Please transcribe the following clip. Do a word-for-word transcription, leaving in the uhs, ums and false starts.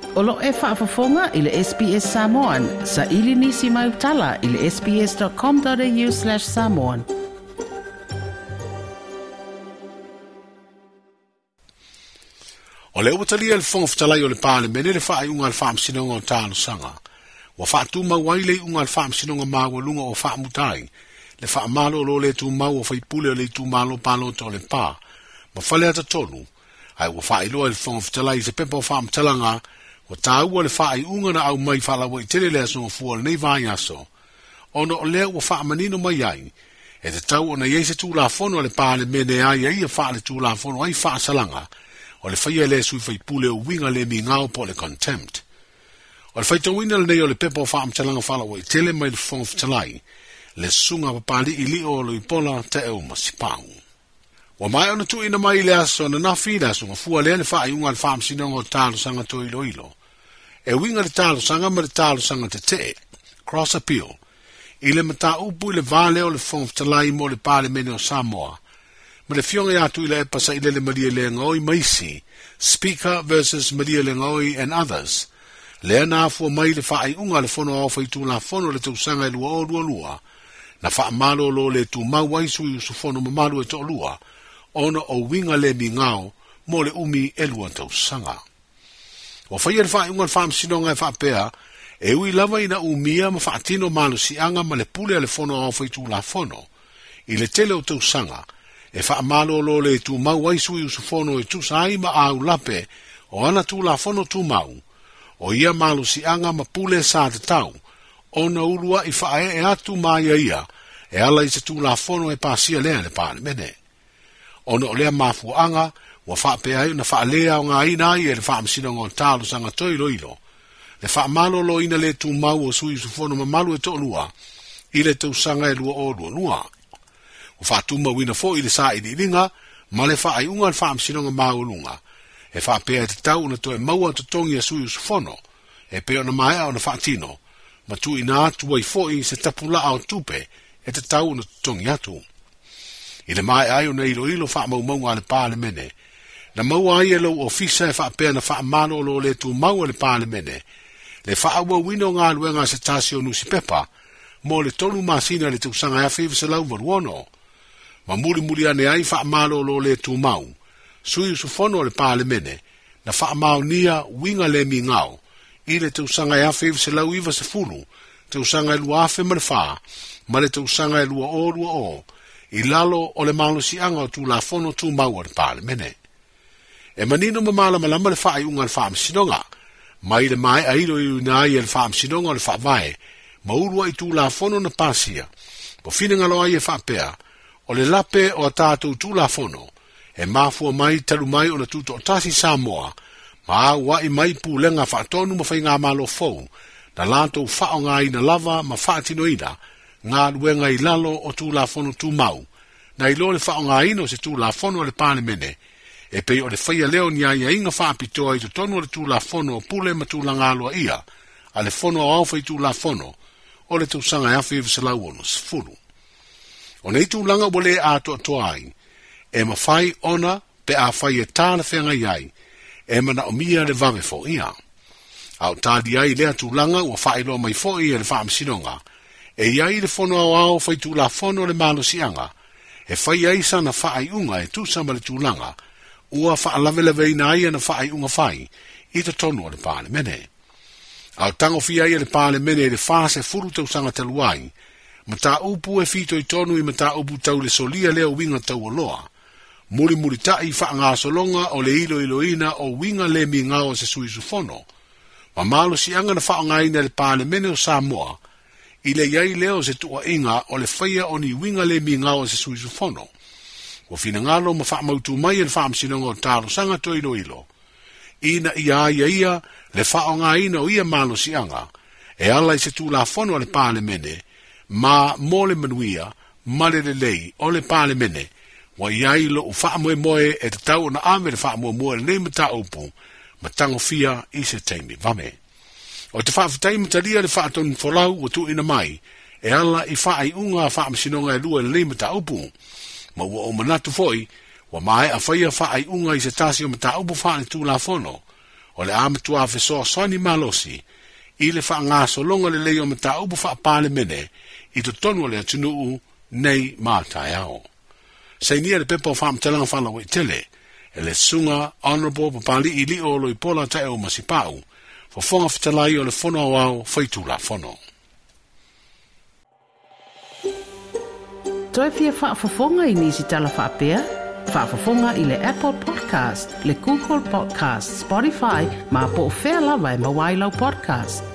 Olo e whaafafonga i le S B S Samoan. Sa ili nisi mai utala i le sbs.com.au slash Samoan. O le utalia le fonga fitalai o le pale mene le whaai unga le whaam sinonga o tāno sanga. Wa wha tu mau waile unga le whaam sinonga mawa lunga o wha mutai. Le wha malo lo le tu mau o whaipule o le tu malo palo to le pā. Ma whale ata tonu. Ai wa wha iloa le fonga fitalai se pepa o wha mtalanga. Wa tā ua le whaai unga na au mai whala wa i tere lea songa fua le nei vai aso. Ono o lea wa wha manino mai ai. E te tau o na iei se tū la fono le pale mene ai ai a wha le tū la fono ai wha salanga. O le whaia le sui whai pule o winga le mi ngao po le contempt. O le whaita wina le nei o le pepa o wha amtalanga whala wa i tele mai le fonga fitalai. Le sunga papali i li o lo i pola te eo masipau. Wa mai ona tu ina mai le aso na na fida sunga fua le le wha i unga le wha amsinonga o talo sanga to ilo ilo. E winga le talo sanga ma le talo sanga te te. Cross appeal. I le mata upu i le vale o le fonga fitalai mo le pale mene o Samoa. Ma le fionga ya tu i le e pasa i le le Maria le ngoi maisi. Speaker versus Maria le ngoi and others. Le ana fua mai le wha i unga le fono au whai tu la fono le tau sanga i lua o lua lua. Na wha malo lo le tu mau sui usu fono mamalu e to lua. Ona o winga le mi ngao mo le umi e lua tau sanga. Wa whai e le wha i unga le wha msinonga e wha pea. E ui lava ina umia ma wha atino malu si anga ma le pule a le fono au whai tu la fono. I le tele o tau sanga. E wha malo lo le tu mau waisui usu fono e tu sai ma au lape o ana tu la fono tu mau. O ia malu si anga ma pule sa te tau. Ona urua i wha e atu mai ia e ala i se tu la fono e pasia lea le pāne mene. Ona o lea mafu anga wa wha pe ai na wha lea o ngā ina ai e le wha amsinonga o talo sanga toi lo ilo. Le wha malo lo ina le tu mau o sui usu fono ma malu e to lua. I le tau sanga e lua o lua lua. O wha tuma wina fo i le sa i di ringa, ma le wha ai unga le wha amsinonga maulunga. E wha pea te tau na to e maua to tongi a sui usufono, e pea na mai au na wha tino, ma tu ina atu wai fo i se tapula au tupe, e te tau na tongi atu. I le mai ai o na ilo ilo wha mau maunga le pāle mene, na maua ai e lo ofisa e wha pea na wha malo lo le tu maua le pāle mene, le wha aua wino ngā luenga se tasi o nusi pepa, mo le tolu masina le tu sanga e whiwa se lau varuono. Ma muri muri ane ai wha malo lo le tu mau. Sui usufono le pāle mene. Na wha mau nia winga le mi ngao. I le te usanga e awhi se lau iwa se fulu. Te usanga e lua awhi ma le wha. Ma le te usanga e lua o lua o. I lalo o le malo si anga o tu la fono tu mau le pāle mene. E manino ma mala malama le wha i unga le wha amsinonga. Ma i le mai a ilo i una ai e le wha amsinonga le wha vae. Ma urua i tu la fono na pasia. Po fina ngalo ai e wha pea. O le lape o a tātou tū la fono, e mafua mai talu mai o na tūto o tasi Samoa, ma wa i mai pūlenga whaatonu ma whai ngā malo fau, na lātou whao ngā ina lava ma whaatino ina, ngā luenga i lalo o tū la fono tū mau, na i lo le whao ngā ina o se tū la fono o le pāne mene, e pei o le whaia leo ni ai a inga whaapitoa i to tonu o le tū la fono o pule ma tū la ngāloa ia, a le fono o awhai tū la fono, o le tū sanga e awhi visalau ono sifuru. O nei tūlanga wale a to toa ai, e ma whai ona pe a whai e tāna whenga iai, e mana o mia le vave fo ia. Au tādi ai lea tūlanga ua whai loa mai fo ia le wha amsinonga, e iai le fono au au whai tūla fono le malo sianga, e whai ai sana whai unga e tūsama le tūlanga, ua wha lave lave ina ai na whai unga whai, i te tonu o le pāle mene. Au tango fi ai le pāle mene le whase furu tau sanga te luai, mata upu e fito i tonu i mata upu tau le solia leo winga tau aloa. Muri muri tai wha ngā solonga o le ilo ilo ina o winga le mi ngao se sui sufono. Ma malo si anga na wha ngai na le pāle mene o Samoa, i le iai leo se tua inga o le whaia o ni winga le mi ngao se sui sufono. Wa fina ngalo ma wha mautu mai le wha amsinonga o taro sanga to ilo ilo. Ina ia ia ia le wha ngai ina o ia malo si anga, e ala i se tu la fono le pāle mene, ma mole manuia, male le lei, o le pāle mene, wa iai lo u wha moe moe e te tau na ame le wha moe moe le nei mata upu, ma tango fia i se teimi vame. O te wha whatai mataria le wha atonu folau o tu ina mai, e ala i wha ai unga wha amsinonga e lua le nei mata upu, ma ua o manatu foi, wa mai a whaia wha ai unga i se tasi o mata upu wha ni tū la fono, o le amatua fesoa soani malosi, i le wha ngā solonga le leo me ta upu wha pāle mene, i to tonu le atunuu nei mātai ao. Sainia le pepa o wha mtalanga whala wai tele, e le sunga honorable papali i li o lo i pola tae o masipau, fo fonga fitalai o le fono au au whaitu la fono. Toi fia whaafafonga i nisi tala whaapea? Whaafafonga i le Apple Podcast, le Google Podcast, Spotify, ma po o whea lawa e mawailau podcast.